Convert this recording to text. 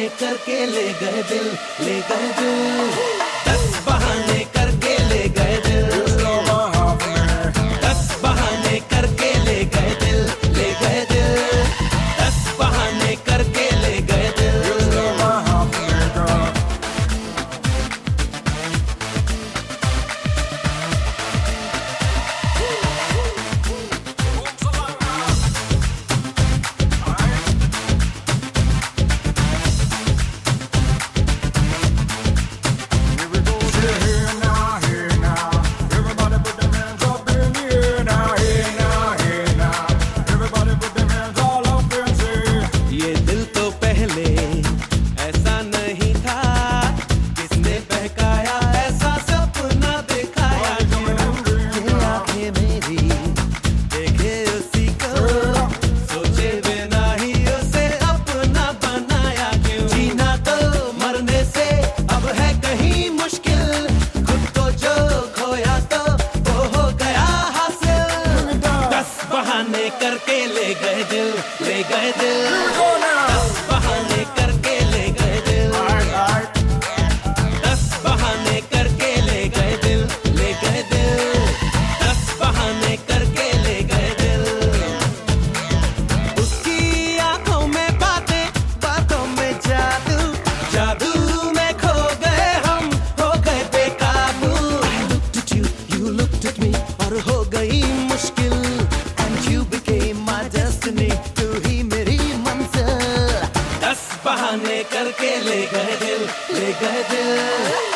करके ले गए दिल, ले गए दिल। 10 बहाने करके ले गए दिल, 10 बहाने करके ले गए दिल, ले गए दिल। 10 बहाने करके ले गए दिल। करके ले गए दिल, ले गए दिल। 10 बहाने करके ले गए दिल, 10 बहाने करके ले गए दिल, ले गए दिल। 10 बहाने करके ले गए दिल। उसकी आंखों में बातें, बातों में जादू, जादू में खो गए हम, हो गए बेकाबू। I looked at you, you looked at me, और हो गई मुश्किल। तू ही मेरी मंजिल। 10 बहाने करके ले गए दिल, ले गए दिल।